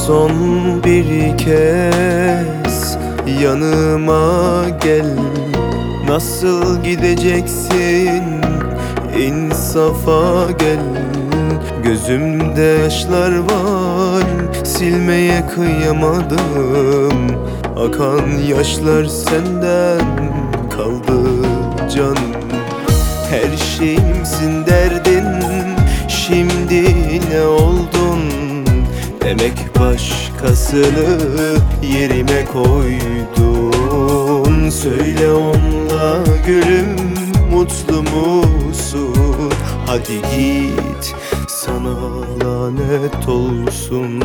Son bir kez yanıma gel. Nasıl gideceksin, insafa gel. Gözümde yaşlar var, silmeye kıyamadım. Akan yaşlar senden kaldı canım. Her şeyimsin derdin, şimdi ne oldun? Demek başkasını yerime koydun. Söyle onunla gülüm, mutlu musun? Hadi git, sana lanet olsun.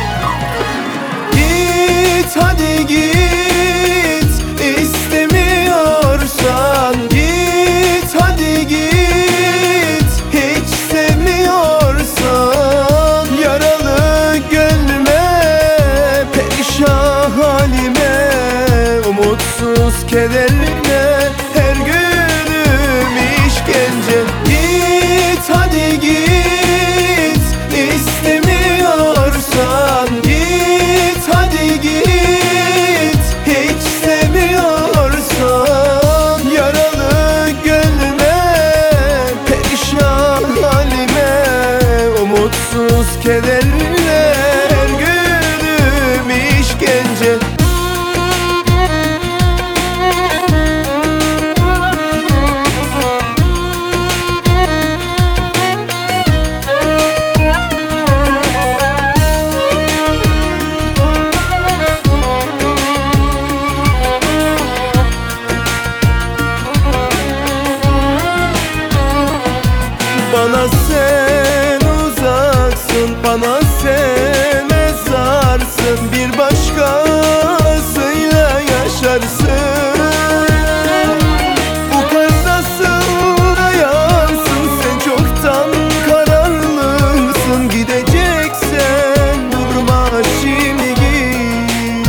Git hadi git, istemiyorsan git hadi git. Hiç sevmiyorsan yaralı gönlüme, perişan halime, umutsuz kederine, her günüm işkence. Git hadi git, istemiyorsan git hadi git. Hiç sevmiyorsan yaralı gönlüme, perişan halime, umutsuz kederine, her günüm işkence. Bana sen uzaksın, bana sen mezarsın. Bir başkasıyla yaşarsın. Bu kalp nasıl dayansın? Sen çoktan kararlısın. Gideceksen durma şimdi git.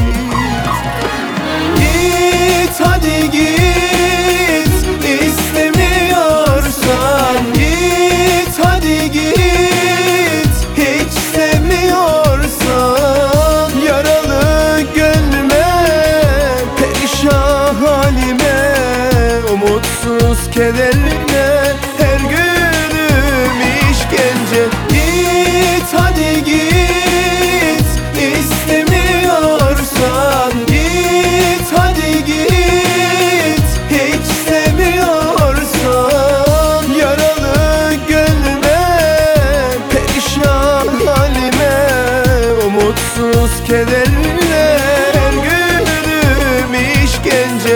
Git hadi git, istemiyorsan git hadi git. Hiç sevmiyorsan yaralı gönlüme, perişan halime, umutsuz kederine, her günüm işkence. Git hadi git, istemiyorsan git hadi git. Hiç sevmiyorsan yaralı gönlüme, perişan halime, umutsuz kederine, her günüm işkence.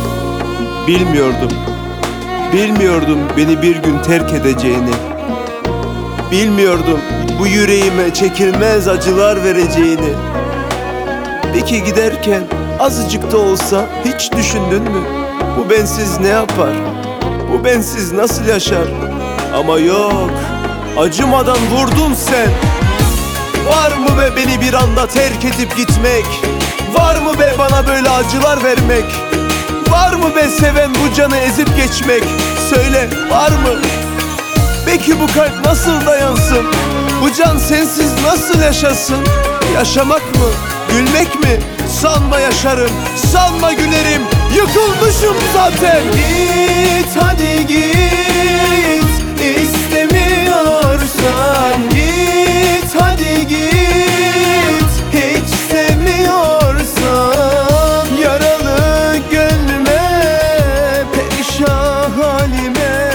Bilmiyordum beni bir gün terk edeceğini. Bilmiyordum bu yüreğime çekilmez acılar vereceğini. Peki giderken azıcık da olsa hiç düşündün mü? Bu bensiz ne yapar? Bu bensiz nasıl yaşar? Ama yok, acımadan vurdun sen. Var mı be beni bir anda terk edip gitmek? Var mı be bana böyle acılar vermek? Var mı be seven bu canı ezip geçmek? Söyle, var mı? Peki bu kalp nasıl dayansın? Bu can sensiz nasıl yaşasın? Yaşamak mı? Gülmek mi? Sanma yaşarım, sanma gülerim. Yıkılmışım zaten. Git hadi git, istemiyorsan git hadi git. Hiç sevmiyorsan yaralı gönlüme, perişan halime,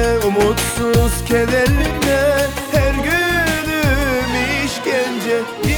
umutsuz kederine, her günüm işkence.